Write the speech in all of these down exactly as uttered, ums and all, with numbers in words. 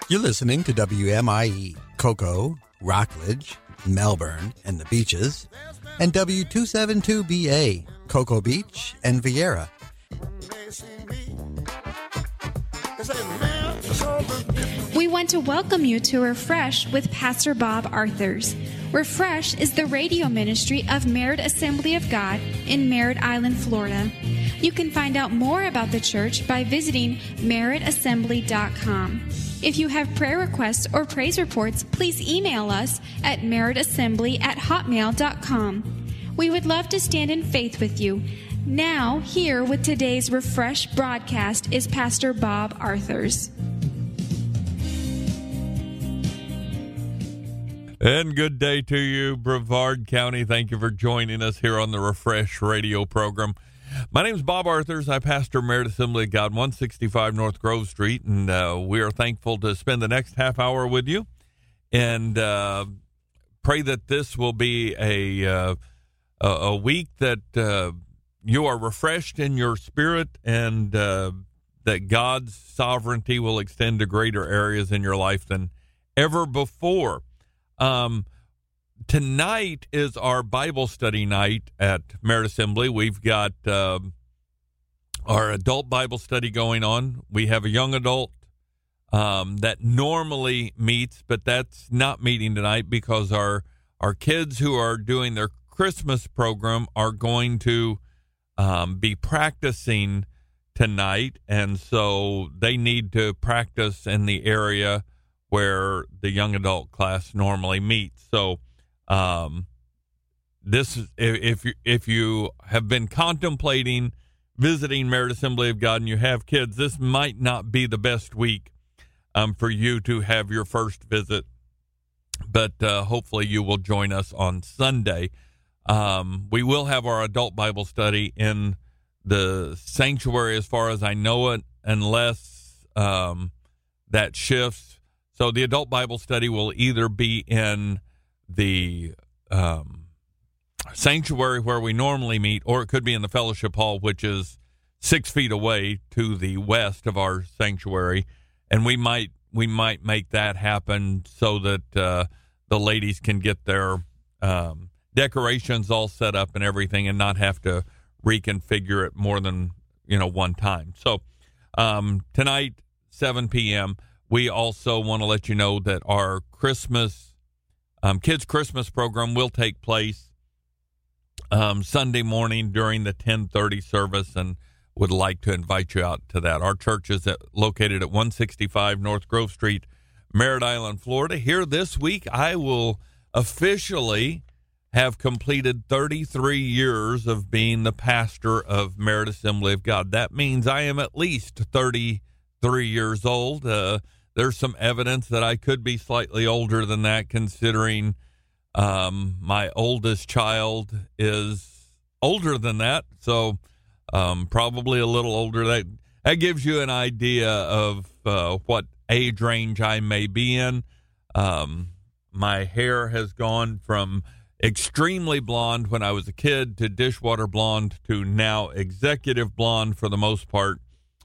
You're listening to W M I E, Cocoa, Rockledge, Melbourne, and the Beaches, and W two seventy-two B A, Cocoa Beach and Vieira. We want to welcome you to Refresh with Pastor Bob Arthurs. Refresh is the radio ministry of Merritt Assembly of God in Merritt Island, Florida. You can find out more about the church by visiting merritt assembly dot com. If you have prayer requests or praise reports, please email us at merritt assembly at hotmail dot com. We would love to stand in faith with you. Now, here with today's Refresh broadcast is Pastor Bob Arthurs. And good day to you, Brevard County. Thank you for joining us here on the Refresh radio program. My name is Bob Arthurs. I pastor Merritt Assembly of God, one sixty-five North Grove Street, and uh, we are thankful to spend the next half hour with you and uh, pray that this will be a, uh, a, a week that uh, you are refreshed in your spirit and uh, that God's sovereignty will extend to greater areas in your life than ever before. Um, tonight is our Bible study night at Merritt Assembly. We've got uh, our adult Bible study going on. We have a young adult um, that normally meets, but that's not meeting tonight because our our kids who are doing their Christmas program are going to um, be practicing tonight, and so they need to practice in the area where the young adult class normally meets. So um, this is, if you, if you have been contemplating visiting Merritt Assembly of God and you have kids, this might not be the best week um, for you to have your first visit, but uh, hopefully you will join us on Sunday. Um, we will have our adult Bible study in the sanctuary as far as I know it, unless um, that shifts. So the adult Bible study will either be in the um, sanctuary where we normally meet, or it could be in the fellowship hall, which is six feet away to the west of our sanctuary. And we might we might make that happen so that uh, the ladies can get their um, decorations all set up and everything, and not have to reconfigure it more than you know one time. So um, tonight, seven p.m. We also want to let you know that our Christmas, um, kids' Christmas program will take place um, Sunday morning during the ten thirty service, and would like to invite you out to that. Our church is at, located at one sixty-five North Grove Street, Merritt Island, Florida. Here this week, I will officially have completed thirty-three years of being the pastor of Merritt Assembly of God. That means I am at least thirty-three years old. Uh, There's some evidence that I could be slightly older than that, considering um, my oldest child is older than that, so um, probably a little older. That that gives you an idea of uh, what age range I may be in. Um, my hair has gone from extremely blonde when I was a kid to dishwater blonde to now executive blonde for the most part.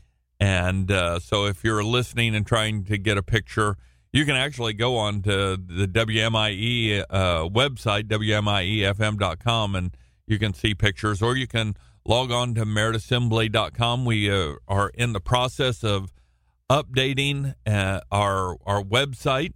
And uh, so if you're listening and trying to get a picture, you can actually go on to the W M I E uh, website, W M I E F M dot com, and you can see pictures, or you can log on to merritt assembly dot com. We uh, are in the process of updating uh, our our website,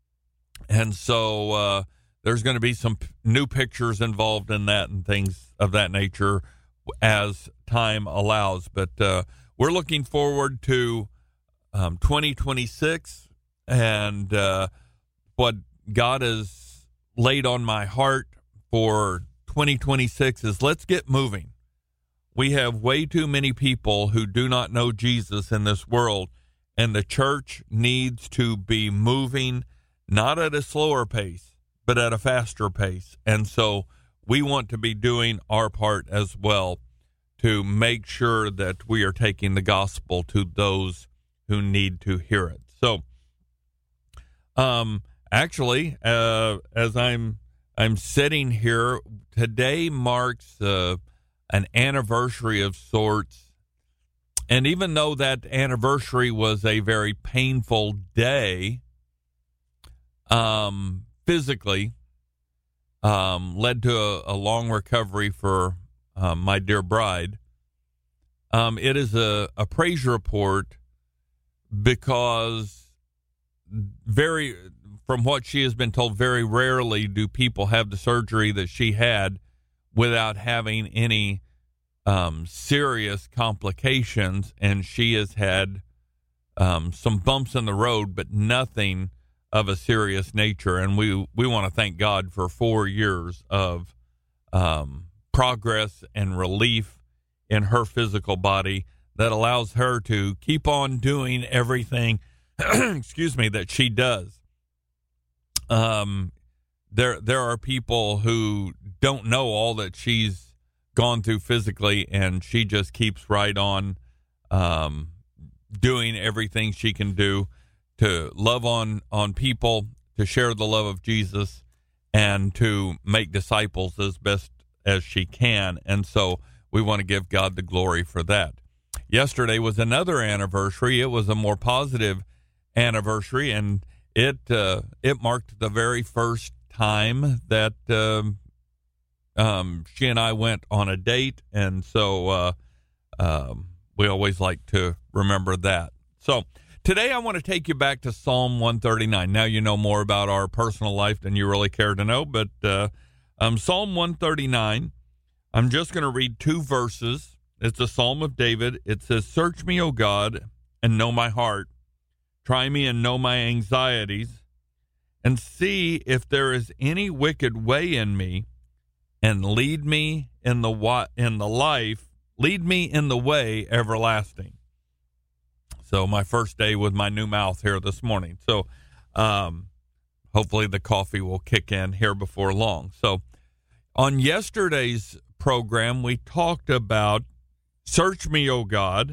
and so uh, there's going to be some p- new pictures involved in that and things of that nature as time allows. But uh, we're looking forward to um, twenty twenty-six, and uh, what God has laid on my heart for twenty twenty-six is let's get moving. We have way too many people who do not know Jesus in this world, and the church needs to be moving not at a slower pace, but at a faster pace. And so we want to be doing our part as well to make sure that we are taking the gospel to those who need to hear it. So, um, actually, uh, as I'm I'm sitting here, today marks uh, an anniversary of sorts and even though that anniversary was a very painful day, um, physically, um, led to a, a long recovery for um, my dear bride, um, it is a, a praise report because very, from what she has been told, very rarely do people have the surgery that she had without having any um, serious complications, and she has had um, some bumps in the road, but nothing of a serious nature. And we, we want to thank God for four years of um, progress and relief in her physical body that allows her to keep on doing everything, excuse me, that she does. Um, there, there are people who don't know all that she's gone through physically, and she just keeps right on, um, doing everything she can do to love on, on people, to share the love of Jesus, and to make disciples as best as she can. And so we want to give God the glory for that. Yesterday was another anniversary. It was a more positive anniversary, and it uh, it marked the very first time that um, um, she and I went on a date, and so uh, um, we always like to remember that. So today I want to take you back to Psalm one thirty-nine. Now you know more about our personal life than you really care to know, but uh, um, Psalm one thirty-nine, I'm just going to read two verses. It's a Psalm of David. It says, "Search me, O God, and know my heart. Try me and know my anxieties, and see if there is any wicked way in me, and lead me in the wa- in the life, lead me in the way everlasting." So my first day with my new mouth here this morning. So um, hopefully the coffee will kick in here before long. So on yesterday's program, we talked about search me, O God.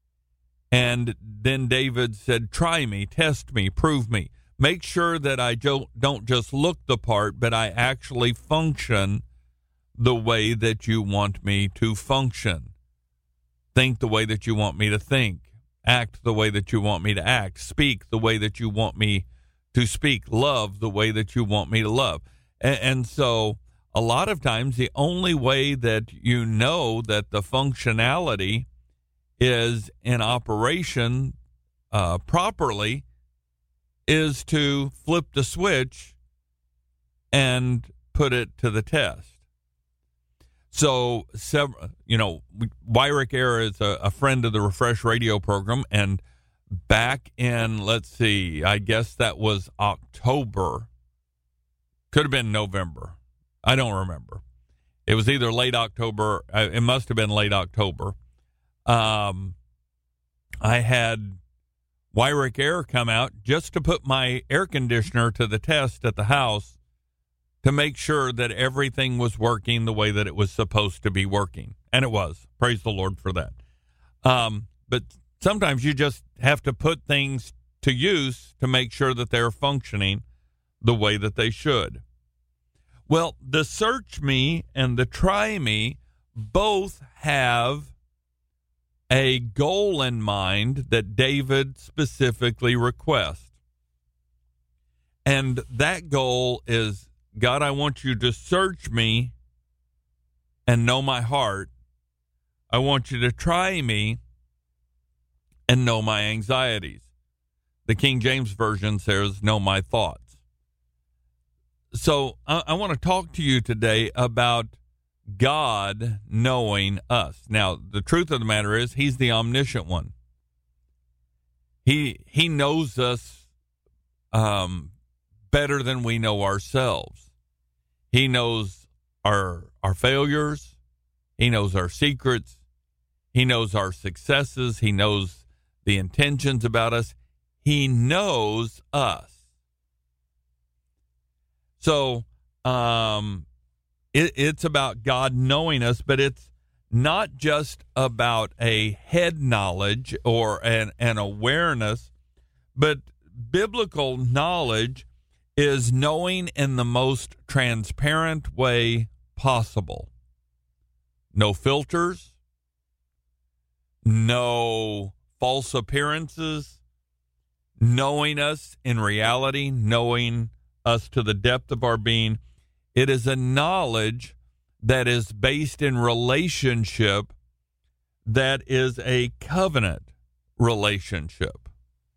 And then David said, try me, test me, prove me. Make sure that I don't, don't just look the part, but I actually function the way that you want me to function. Think the way that you want me to think. Act the way that you want me to act. Speak the way that you want me to speak. Love the way that you want me to love. And, and so a lot of times the only way that you know that the functionality is in operation uh, properly is to flip the switch and put it to the test. So, several, you know, Wyrick Air is a, a friend of the Refresh radio program, and back in, let's see, I guess that was October, could have been November, I don't remember. It was either late October, it must have been late October. Um, I had Wyrick Air come out just to put my air conditioner to the test at the house to make sure that everything was working the way that it was supposed to be working. And it was. Praise the Lord for that. Um, but sometimes you just have to put things to use to make sure that they're functioning the way that they should. Well, the search me and the try me both have a goal in mind that David specifically requests. And that goal is, God, I want you to search me and know my heart. I want you to try me and know my anxieties. The King James Version says, know my thoughts. So I, I want to talk to you today about God knowing us. Now, the truth of the matter is, he's the omniscient one. He he knows us um, better than we know ourselves. He knows our our failures. He knows our secrets. He knows our successes. He knows the intentions about us. He knows us. So, um, it, it's about God knowing us, but it's not just about a head knowledge or an, an awareness, but biblical knowledge is knowing in the most transparent way possible. No filters, no false appearances, knowing us in reality, knowing us to the depth of our being. It is a knowledge that is based in relationship, that is a covenant relationship.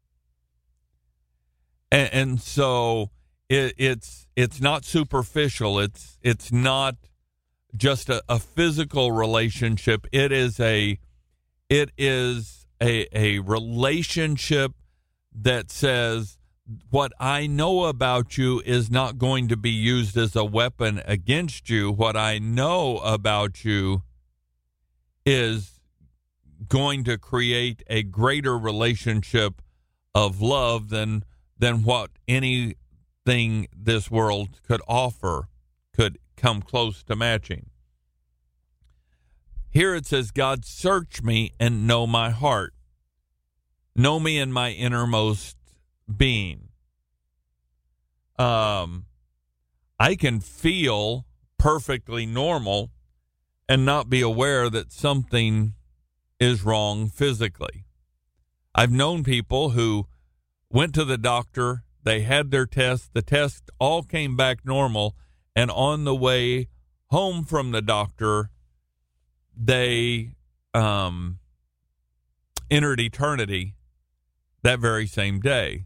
And, and so it, it's it's not superficial. It's it's not just a, a physical relationship. It is a it is a a relationship that says, what I know about you is not going to be used as a weapon against you. What I know about you is going to create a greater relationship of love than than what anything this world could offer could come close to matching. Here it says, God, search me and know my heart. Know me in my innermost being. Um, I can feel perfectly normal and not be aware that something is wrong physically. I've known people who went to the doctor, they had their test, the test all came back normal, and on the way home from the doctor, they um, entered eternity that very same day.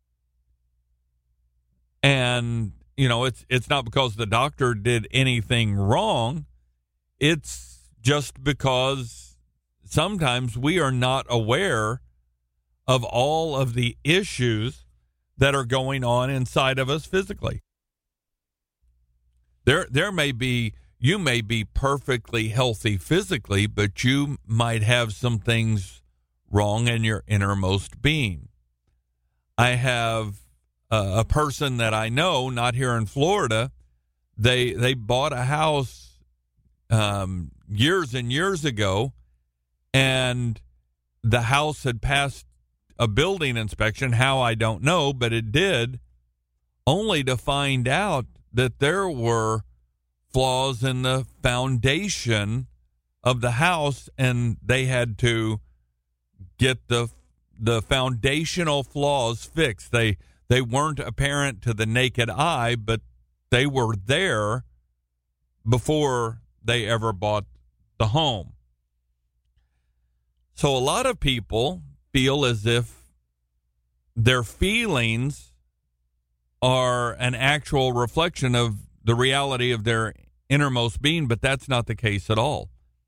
And, you know, it's it's not because the doctor did anything wrong. It's just because sometimes we are not aware of all of the issues that are going on inside of us physically. There there may be, you may be perfectly healthy physically, but you might have some things wrong in your innermost being. I have uh, a person that I know, not here in Florida, they they bought a house um, years and years ago, and the house had passed a building inspection. How, I don't know, but it did, only to find out that there were flaws in the foundation of the house, and they had to get the the foundational flaws fixed. They they weren't apparent to the naked eye, but they were there before they ever bought the home. So a lot of people feel as if their feelings are an actual reflection of the reality of their innermost being, but that's not the case at all.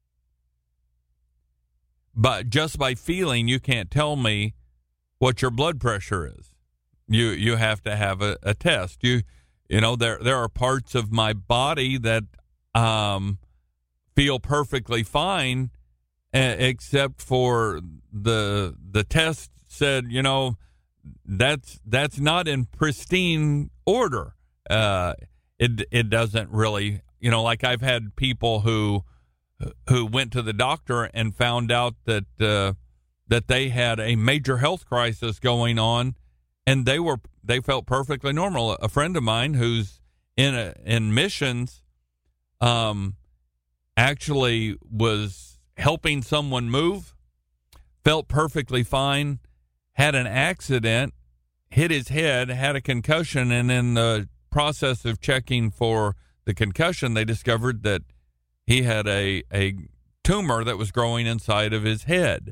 But just by feeling, you can't tell me what your blood pressure is. You you have to have a, a test. You you know there there are parts of my body that um, feel perfectly fine, uh, except for the the test said, you know, that's that's not in pristine order. Uh, it it doesn't really, you know, like I've had people who who went to the doctor and found out that uh, that they had a major health crisis going on, and they were they felt perfectly normal. A friend of mine who's in a, in missions, um, actually was helping someone move, felt perfectly fine, had an accident, hit his head, had a concussion, and in the process of checking for the concussion, they discovered that he had a, a tumor that was growing inside of his head.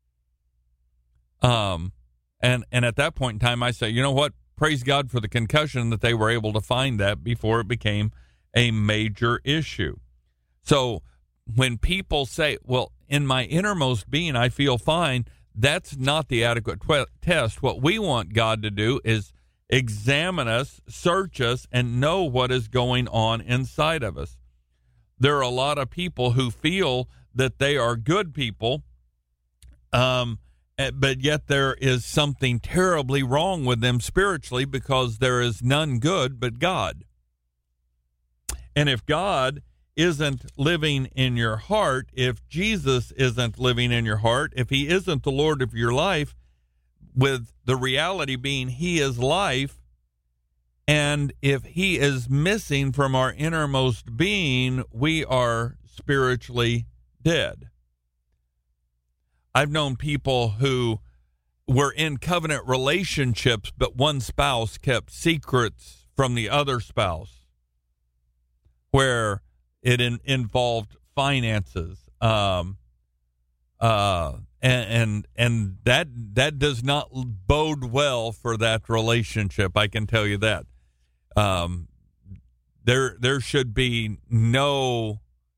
Um, and, and at that point in time, I say, you know what? Praise God for the concussion, that they were able to find that before it became a major issue. So when people say, well, in my innermost being, I feel fine, that's not the adequate tw- test. What we want God to do is examine us, search us, and know what is going on inside of us. There are a lot of people who feel that they are good people, um, but yet there is something terribly wrong with them spiritually, because there is none good but God. And if God isn't living in your heart, if Jesus isn't living in your heart, if he isn't the Lord of your life, with the reality being he is life, and if he is missing from our innermost being, we are spiritually dead. I've known people who were in covenant relationships, but one spouse kept secrets from the other spouse, where it in, involved finances, um, uh, and, and and that that does not bode well for that relationship. I can tell you that. Um, there there should be no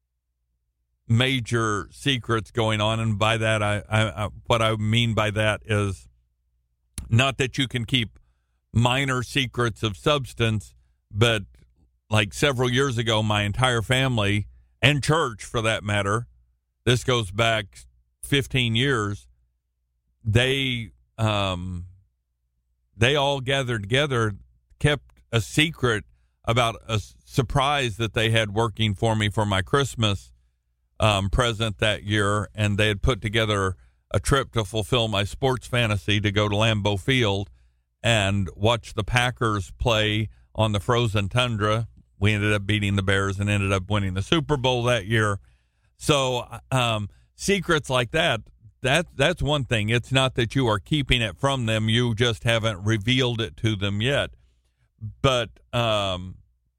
major secrets going on, and by that I, I, I what I mean by that is not that you can keep minor secrets of substance, but like several years ago, my entire family and church, for that matter, this goes back fifteen years, they um they all gathered together, kept a secret about a surprise that they had working for me for my Christmas um, present that year, and they had put together a trip to fulfill my sports fantasy to go to Lambeau Field and watch the Packers play on the frozen tundra. We ended up beating the Bears and ended up winning the Super Bowl that year. So um, secrets like that, that, that's one thing. It's not that you are keeping it from them. You just haven't revealed it to them yet. But um,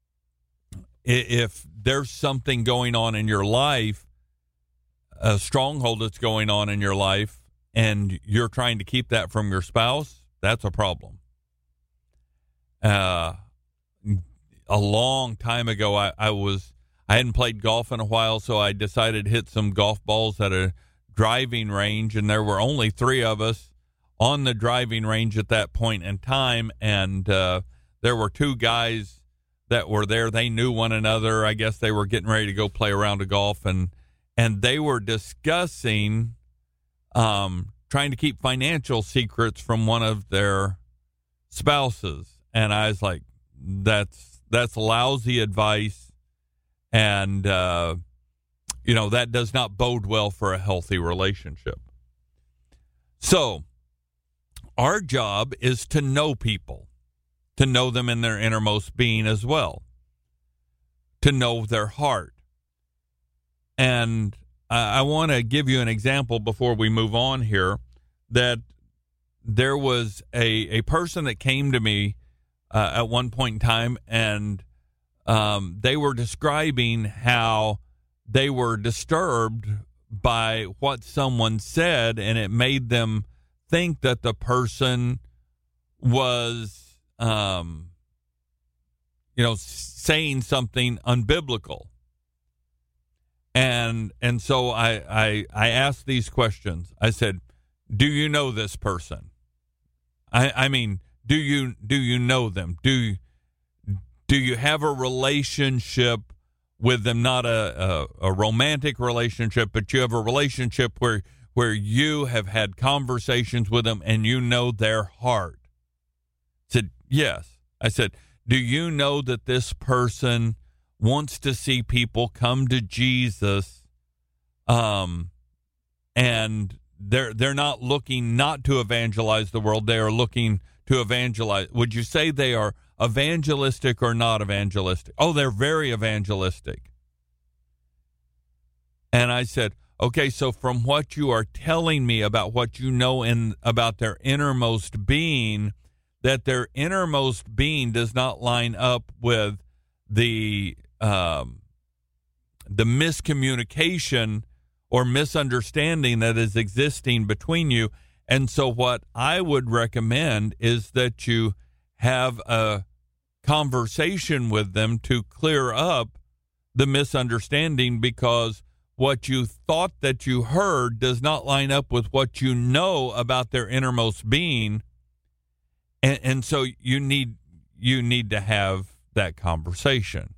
if there's something going on in your life, a stronghold that's going on in your life, and you're trying to keep that from your spouse, that's a problem. Uh, a long time ago, I, I was I hadn't played golf in a while, so I decided to hit some golf balls at a driving range, and there were only three of us on the driving range at that point in time, and uh, there were two guys that were there. They knew one another. I guess they were getting ready to go play a round of golf, and and they were discussing um, trying to keep financial secrets from one of their spouses. And I was like, that's that's lousy advice, and uh, you know, that does not bode well for a healthy relationship. So our job is to know people, to know them in their innermost being as well, to know their heart. And I, I want to give you an example before we move on here, that there was a, a person that came to me uh, at one point in time, and um, they were describing how they were disturbed by what someone said, and it made them think that the person was, um, you know, saying something unbiblical. And and so I, I I asked these questions. I said, "Do you know this person? I I mean, do you do you know them? Do do you have a relationship with them? Not a, a, a romantic relationship, but you have a relationship where where you have had conversations with them and you know their heart." I said, "Yes." I said, "Do you know that this person wants to see people come to Jesus, um, and they're they're not looking not to evangelize the world, they are looking to evangelize." Would you say they are evangelistic or not evangelistic? Oh, they're very evangelistic. And I said, okay, so from what you are telling me about what you know in about their innermost being, that their innermost being does not line up with the um, the miscommunication or misunderstanding that is existing between you. And so what I would recommend is that you have a conversation with them to clear up the misunderstanding, because what you thought that you heard does not line up with what you know about their innermost being. And, and so you need you need to have that conversation.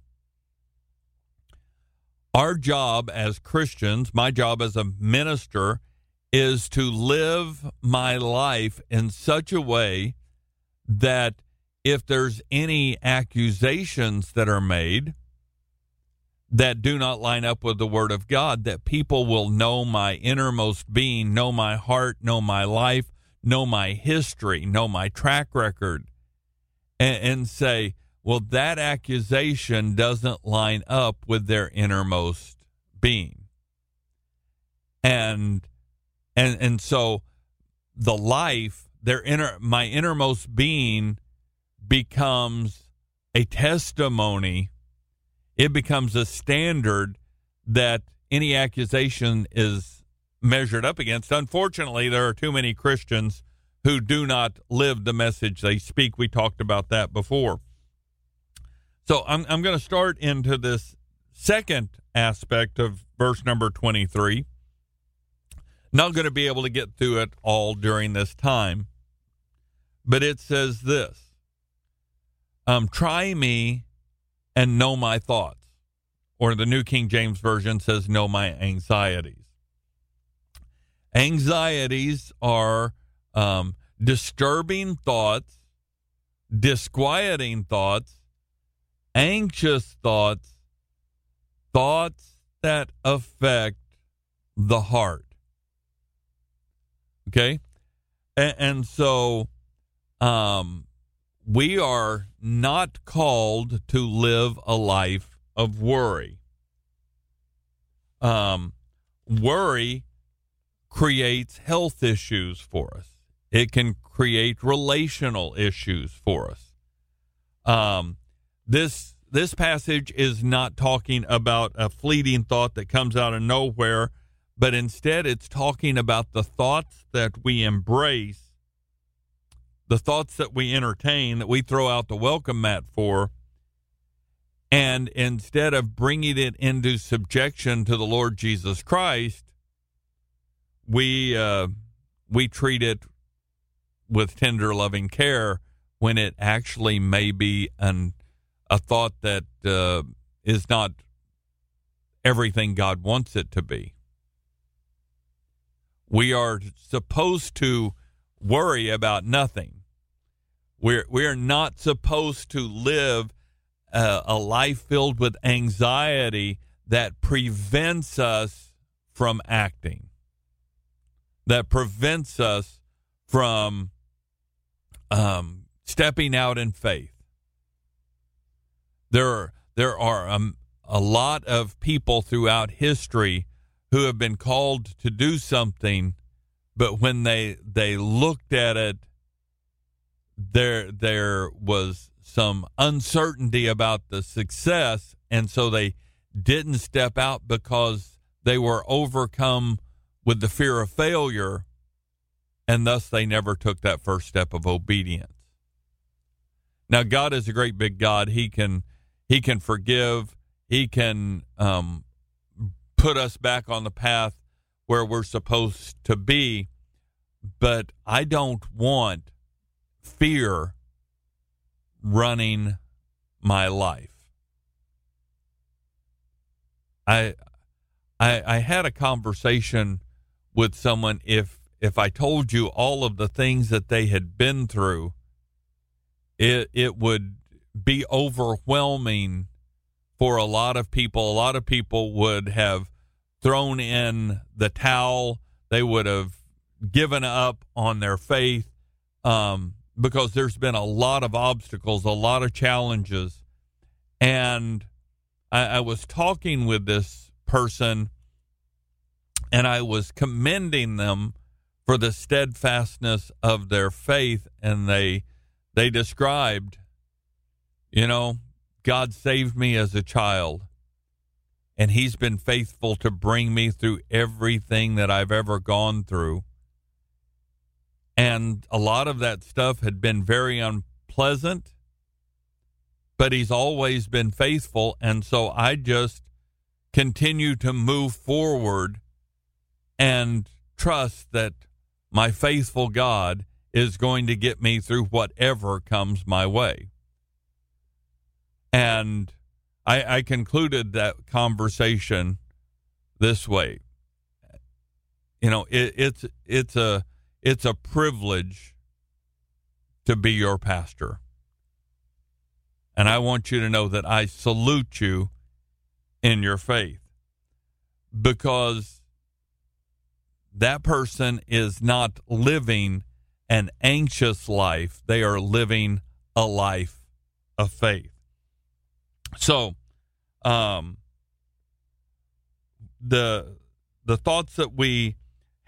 Our job as Christians, my job as a minister, is to live my life in such a way that if there's any accusations that are made that do not line up with the Word of God, that people will know my innermost being, know my heart, know my life, know my history, know my track record, and, and say, well, that accusation doesn't line up with their innermost being. And And and so the life, their inner, my innermost being becomes a testimony. It becomes a standard that any accusation is measured up against. Unfortunately, there are too many Christians who do not live the message they speak. We talked about that before. So I'm I'm going to start into this second aspect of verse number twenty-three. Not going to be able to get through it all during this time, but it says this: um, "Try me and know my thoughts," or the New King James Version says, "Know my anxieties." Anxieties are um, disturbing thoughts, disquieting thoughts, anxious thoughts, thoughts that affect the heart. Okay? And, and so um, we are not called to live a life of worry. Um, worry creates health issues for us. It can create relational issues for us. Um, this this passage is not talking about a fleeting thought that comes out of nowhere, but instead it's talking about the thoughts that we embrace, the thoughts that we entertain, that we throw out the welcome mat for, and instead of bringing it into subjection to the Lord Jesus Christ, we uh, we treat it with tender, loving care when it actually may be an, a thought that uh, is not everything God wants it to be. We are supposed to worry about nothing. We're, we're not supposed to live uh, a life filled with anxiety that prevents us from acting, that prevents us from um, stepping out in faith. There are, there are um, a lot of people throughout history who have been called to do something, but when they they looked at it, there there was some uncertainty about the success, and so they didn't step out because they were overcome with the fear of failure, and thus they never took that first step of obedience. Now, God is a great big God. He can he can forgive. He can um, put us back on the path where we're supposed to be, but I don't want fear running my life. I I, I had a conversation with someone. If if I told you all of the things that they had been through, it it would be overwhelming for a lot of people. A lot of people would have thrown in the towel. They would have given up on their faith um, because there's been a lot of obstacles, a lot of challenges. And I, I was talking with this person, and I was commending them for the steadfastness of their faith, and they they described, you know, God saved me as a child, and he's been faithful to bring me through everything that I've ever gone through. And a lot of that stuff had been very unpleasant, but he's always been faithful, and so I just continue to move forward and trust that my faithful God is going to get me through whatever comes my way. And I, I concluded that conversation this way. You know, it, it's it's a it's a privilege to be your pastor. And I want you to know that I salute you in your faith, because that person is not living an anxious life. They are living a life of faith. So, um, the the thoughts that we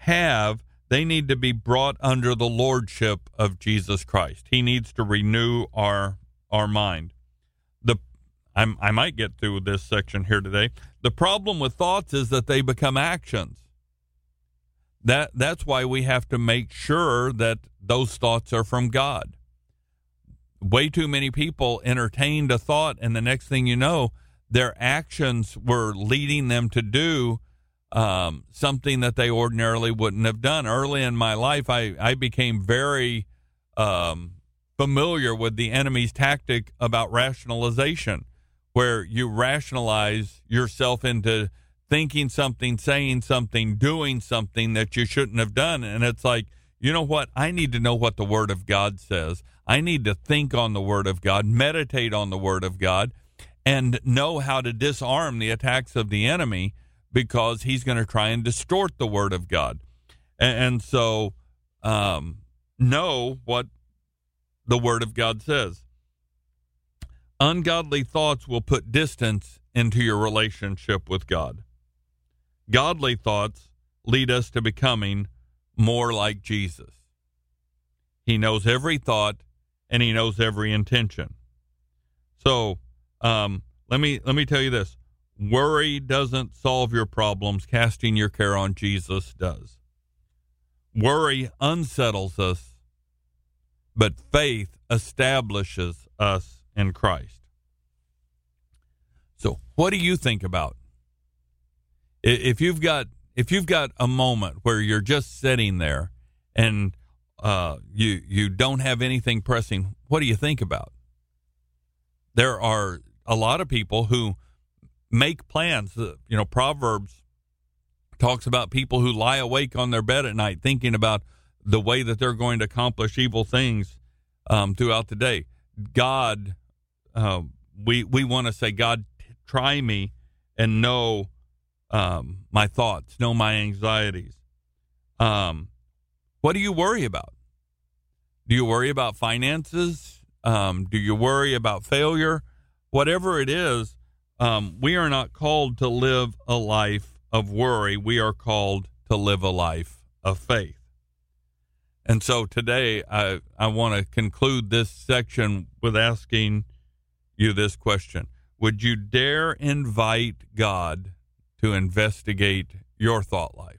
have, they need to be brought under the lordship of Jesus Christ. He needs to renew our our mind. The I'm, I might get through this section here today. The problem with thoughts is that they become actions. That that's why we have to make sure that those thoughts are from God. Way too many people entertained a thought, and the next thing you know, their actions were leading them to do um, something that they ordinarily wouldn't have done. Early in my life, I, I became very um, familiar with the enemy's tactic about rationalization, where you rationalize yourself into thinking something, saying something, doing something that you shouldn't have done. And it's like, you know what? I need to know what the Word of God says. I need to think on the Word of God, meditate on the Word of God, and know how to disarm the attacks of the enemy, because he's going to try and distort the Word of God. And, and so um, know what the Word of God says. Ungodly thoughts will put distance into your relationship with God. Godly thoughts lead us to becoming more like Jesus. He knows every thought, and he knows every intention. So um, let me let me tell you this. Worry doesn't solve your problems. Casting your care on Jesus does. Worry unsettles us, but faith establishes us in Christ. So what do you think about? If you've got if you've got a moment where you're just sitting there and uh, you you don't have anything pressing, what do you think about? There are a lot of people who make plans. You know, Proverbs talks about people who lie awake on their bed at night thinking about the way that they're going to accomplish evil things um, throughout the day. God, uh, we we want to say, God, try me and know um, my thoughts, know my anxieties. Um, what do you worry about? Do you worry about finances? Um, do you worry about failure? Whatever it is, um, we are not called to live a life of worry. We are called to live a life of faith. And so today, I, I want to conclude this section with asking you this question. Would you dare invite God to investigate your thought life?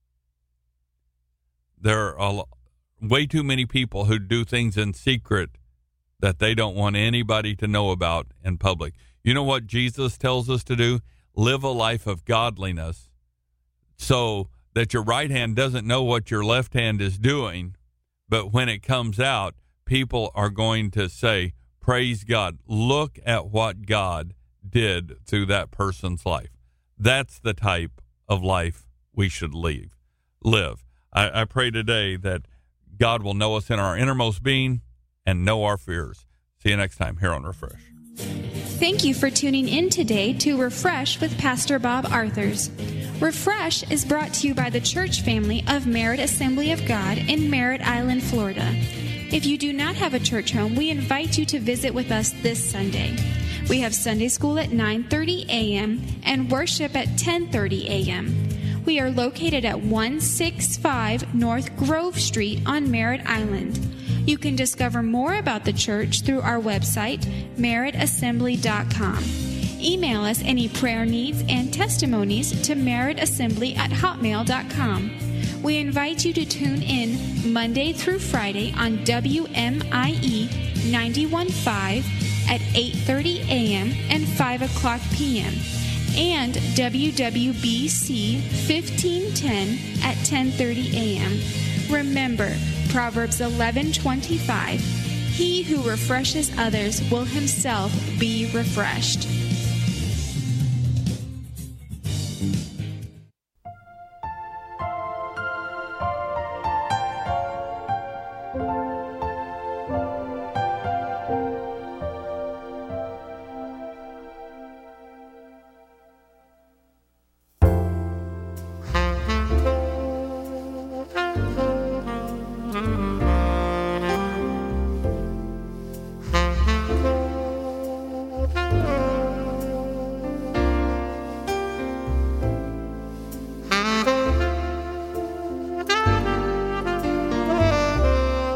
There are way too many people who do things in secret that they don't want anybody to know about in public. You know what Jesus tells us to do? Live a life of godliness so that your right hand doesn't know what your left hand is doing, but when it comes out, people are going to say, praise God, look at what God did through that person's life. That's the type of life we should leave, live. I, I pray today that God will know us in our innermost being and know our fears. See you next time here on Refresh. Thank you for tuning in today to Refresh with Pastor Bob Arthurs. Refresh is brought to you by the church family of Merritt Assembly of God in Merritt Island, Florida. If you do not have a church home, we invite you to visit with us this Sunday. We have Sunday school at nine thirty a.m. and worship at ten thirty a.m. We are located at one sixty-five North Grove Street on Merritt Island. You can discover more about the church through our website, merritt assembly dot com. Email us any prayer needs and testimonies to merrittassembly at hotmail dot com. We invite you to tune in Monday through Friday on W M I E ninety-one point five at eight thirty a.m. and five o'clock p.m. and W W B C fifteen ten at ten thirty a.m. Remember, Proverbs eleven twenty-five, he who refreshes others will himself be refreshed.